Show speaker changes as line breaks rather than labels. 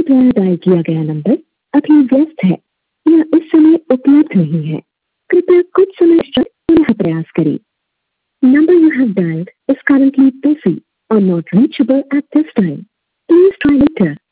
द्वारा डायल किया गया नंबर अभी व्यस्त है या इस समय उपलब्ध नहीं है। कृपया कुछ समय पश्चात पुनः प्रयास करें। Number you have dialed is currently busy or not reachable at this time. Please try later.